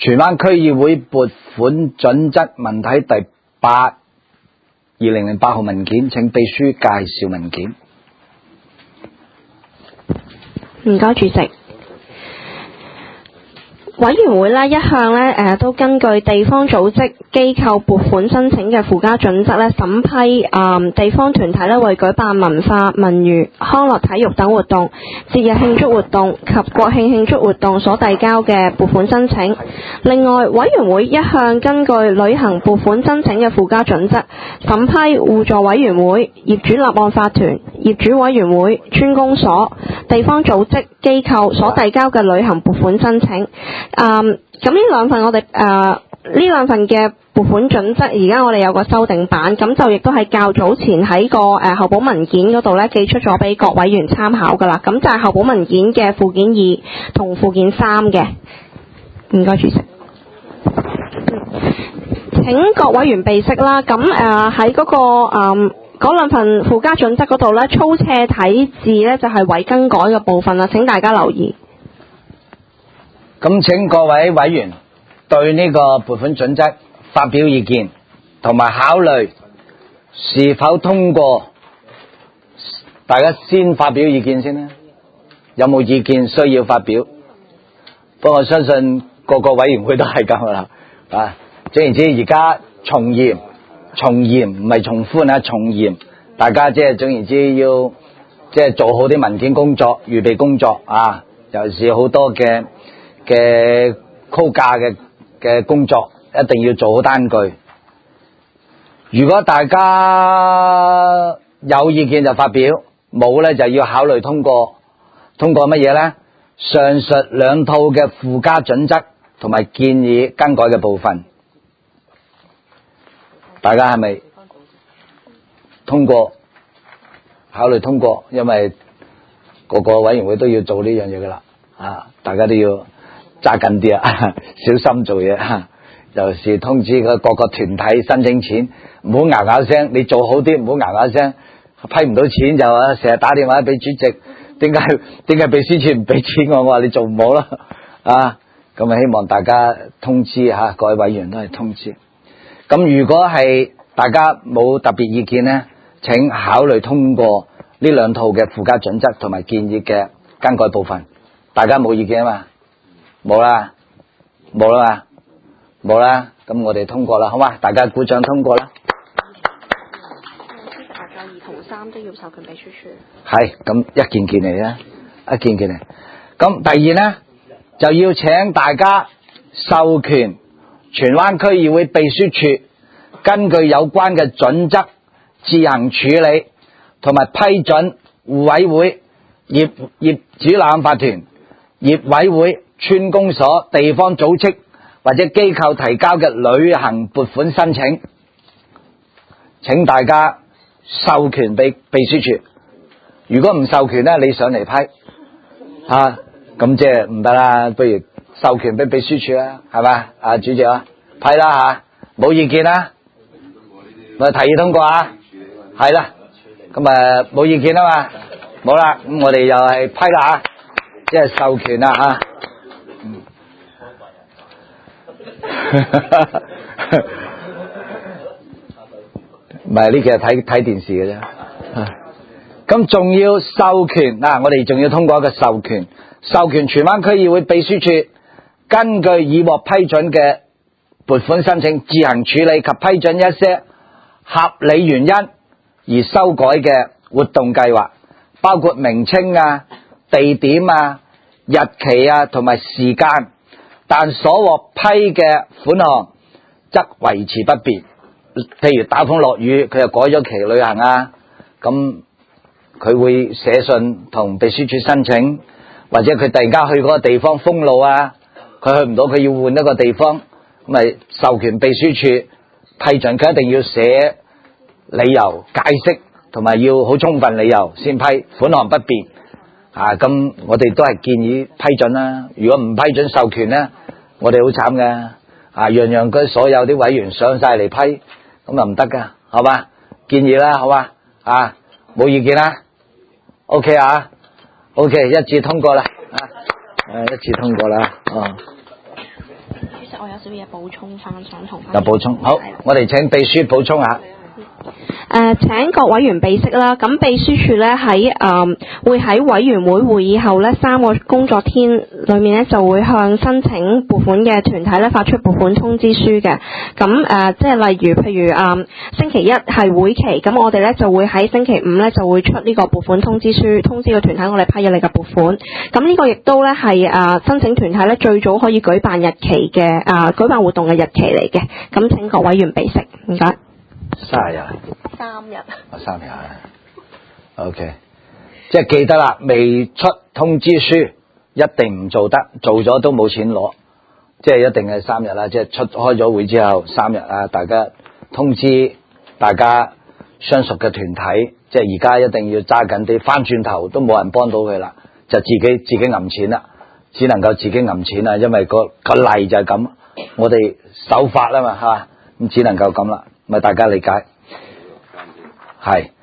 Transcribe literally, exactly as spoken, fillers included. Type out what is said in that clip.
荃灣區議會撥款準則文體第八二零零八號文件，請秘書介紹文件。 唔該，主席。委員會咧一向咧誒都根據地方組織機構撥款申請嘅附加準則咧審批誒地方團體咧為舉辦文化、文娛、康樂、體育等活動、節日慶祝活動及國慶慶祝活動所遞交嘅撥款申請。另外，委員會一向根據旅行撥款申請嘅附加準則審批互助委員會、業主立案法團、業主委員會、村公所、地方組織機構所遞交嘅旅行撥款申請。嗯，咁呢兩份我哋誒呢兩份嘅撥款準則，而家我哋有個修訂版，咁就亦都係較早前喺個誒、呃、候補文件嗰度咧寄出咗俾各委員參考噶啦，咁就係候補文件嘅附件二同附件三嘅。唔該，主席。請各委員備悉啦，咁誒喺嗰個誒嗰兩份附加準則嗰度咧，粗斜體字咧就係為更改嘅部分啦，請大家留意。 咁請各位委員對呢個撥款準則發表意見，同埋考慮是否通過。大家先發表意見先啦，有冇意見需要發表？不過我相信個個委員會都係咁噶啦。啊，總言之，而家從嚴，從嚴唔係從寬啊，從嚴。大家即係總言之要即係做好啲文件工作、預備工作啊，尤其是好多嘅。嘅估價嘅嘅工作一定要做好單據。如果大家有意見就發表，冇咧就要考慮通過。通過乜嘢咧？上述兩套嘅附加準則同埋建議更改嘅部分，大家係咪通過？考慮通過，因為個個委員會都要做呢樣嘢噶啦，啊，大家都要揸緊啲啊，小心做嘢。尤其是通知個各個團體申請錢，唔好咬咬聲，你做好啲，唔好咬咬聲，批唔到錢就成日打電話俾主席，點解點解秘書處唔俾錢我？我話你做唔好啦，啊，咁啊希望大家通知吓，各位委員都係通知。咁如果係大家冇特別意見呢，請考慮通過呢兩套嘅附加準則同埋建議嘅更改部分。大家冇意見啊嘛？冇啦，冇啦嘛，冇啦，咁我哋通過啦，好嘛？大家鼓掌通過啦。大家二同三都要授權秘書處。係，咁一件件嚟啦，一件件嚟。咁第二呢，就要請大家授權荃灣區議會秘書處根據有關嘅準則自行處理，同埋批准互委會、業業主立案法團、業委會、村公所、地方組織或者機構提交嘅旅行撥款申請，請大家授權俾秘書處。如果唔授權呢，你上嚟批啊，咁即係唔得啦。不如授權俾秘書處啦，係嘛？啊，主席啊，批啦吓，冇意見啦，咪提議通過啊，係啦，咁啊冇意見啊嘛，冇啦，咁我哋又係批啦吓，即係授權啦吓。唔係呢，其實睇睇電視嘅啫。咁仲要授權嗱，我哋仲要通過一個授權，授權荃灣區議會秘書處根據已獲批准嘅撥款申請，自行處理及批准一些合理原因而修改嘅活動計劃，包括名稱啊、地點啊、日期啊同埋時間，但所獲批嘅款項則維持不變。譬如打風落雨，佢又改咗期旅行啊，咁佢會寫信同秘書處申請，或者佢突然間去嗰個地方封路啊，佢去唔到，佢要換一個地方，咁咪授權秘書處批准，佢一定要寫理由解釋，同埋要好充分理由先批，款項不變啊。咁我哋都係建議批准啦。如果唔批准授權呢，我哋好慘嘅啊，樣樣佢所有啲委員上晒嚟批，咁啊唔得噶，好嘛？建議啦，好嘛？啊，冇意見啦 ，OK 啊 ，OK 一致通過啦，啊，誒一致通過啦，哦。主席， 即係我有少嘢補充翻，想同翻。 有補充，好，我哋請秘書補充下。 誒、呃、請各委員備悉啦，咁秘書處咧喺誒會喺委員會會議後咧三個工作天裏面咧就會向申請撥款嘅團體咧發出撥款通知書嘅。咁誒、呃、即係例如譬如誒、呃、星期一係會期，咁我哋咧就會喺星期五咧就會出呢個撥款通知書，通知個團體我哋批咗你嘅撥款。咁呢個亦都咧係誒申請團體咧最早可以舉辦日期嘅誒、呃、舉辦活動嘅日期嚟嘅。咁請各委員備悉，唔該。 三日。 三日。 啊，三日啊。OK， 即係記得啦，未出通知書一定唔做得，做咗都冇錢攞，即係一定係三日啦。即係出開咗會之後三日啊，大家通知大家相熟嘅團體，即係而家一定要揸緊啲，翻轉頭都冇人幫到佢啦，就自己自己揞錢啦，只能夠自己揞錢啦，因為個個例就係咁，我哋守法啊嘛，係嘛，咁只能夠咁啦。咪大家理解，係。